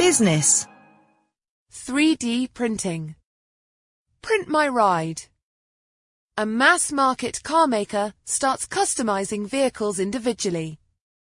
Business. 3D printing. Print my ride. A mass-market car maker starts customizing vehicles individually.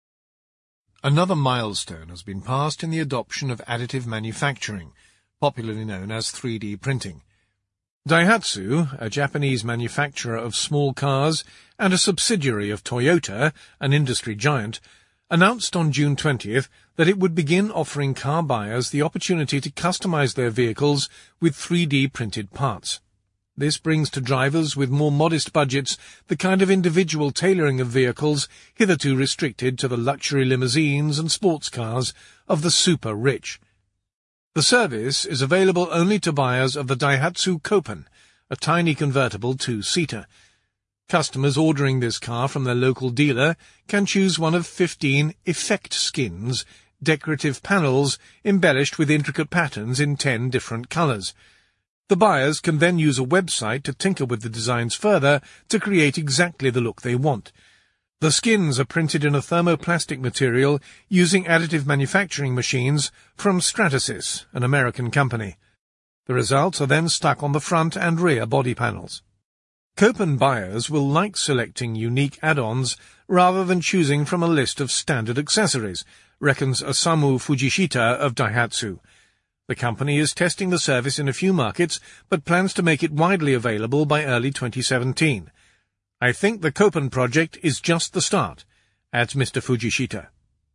Another milestone has been passed in the adoption of additive manufacturing, popularly known as 3D printing. Daihatsu, a Japanese manufacturer of small cars and a subsidiary of Toyota, an industry giant, announced on June 20th that it would begin offering car buyers the opportunity to customize their vehicles with 3D printed parts. This brings to drivers with more modest budgets the kind of individual tailoring of vehicles hitherto restricted to the luxury limousines and sports cars of the super-rich. The service is available only to buyers of the Daihatsu Copen, a tiny convertible two-seater. Customers ordering this car from their local dealer can choose one of 15 effect skins, decorative panels embellished with intricate patterns in 10 different colors. The buyers can then use a website to tinker with the designs further to create exactly the look they want. The skins are printed in a thermoplastic material using additive manufacturing machines from Stratasys, an American company. The results are then stuck on the front and rear body panels. Copen buyers will like selecting unique add-ons rather than choosing from a list of standard accessories, reckons Osamu Fujishita of Daihatsu. The company is testing the service in a few markets, but plans to make it widely available by early 2017. I think the Copen project is just the start, adds Mr. Fujishita.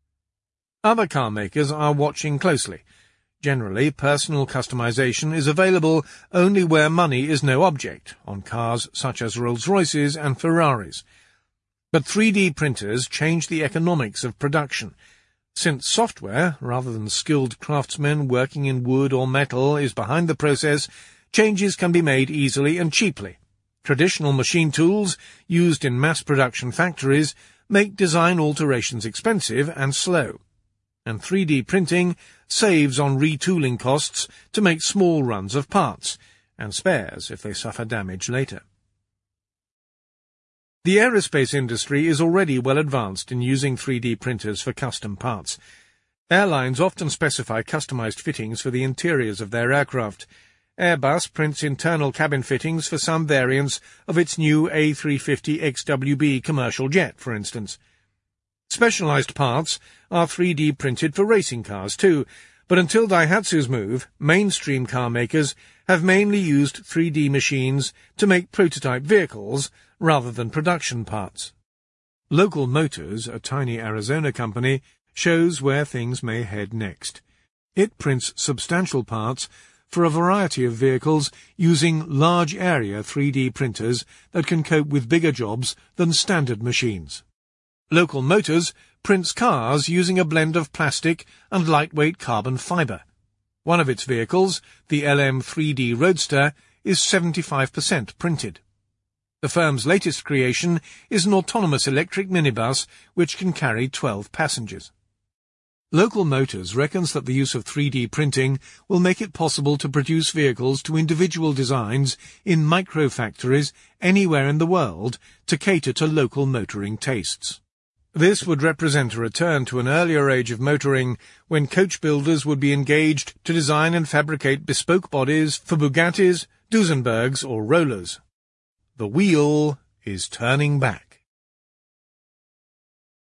Other car makers are watching closely. Generally, personal customization is available only where money is no object, on cars such as Rolls-Royces and Ferraris. But 3D printers change the economics of production. Since software, rather than skilled craftsmen working in wood or metal, is behind the process, changes can be made easily and cheaply. Traditional machine tools, used in mass production factories, make design alterations expensive and slow. And 3D printing saves on retooling costs to make small runs of parts, and spares if they suffer damage later. The aerospace industry is already well advanced in using 3D printers for custom parts. Airlines often specify customized fittings for the interiors of their aircraft. Airbus prints internal cabin fittings for some variants of its new A350 XWB commercial jet, for instance. Specialized parts are 3D printed for racing cars too, but until Daihatsu's move, mainstream car makers have mainly used 3D machines to make prototype vehicles rather than production parts. Local Motors, a tiny Arizona company, shows where things may head next. It prints substantial parts for a variety of vehicles using large-area 3D printers that can cope with bigger jobs than standard machines. Local Motors prints cars using a blend of plastic and lightweight carbon fiber. One of its vehicles, the LM3D Roadster, is 75% printed. The firm's latest creation is an autonomous electric minibus which can carry 12 passengers. Local Motors reckons that the use of 3D printing will make it possible to produce vehicles to individual designs in microfactories anywhere in the world to cater to local motoring tastes. This would represent a return to an earlier age of motoring when coach builders would be engaged to design and fabricate bespoke bodies for Bugattis, Duesenbergs or rollers. The wheel is turning back.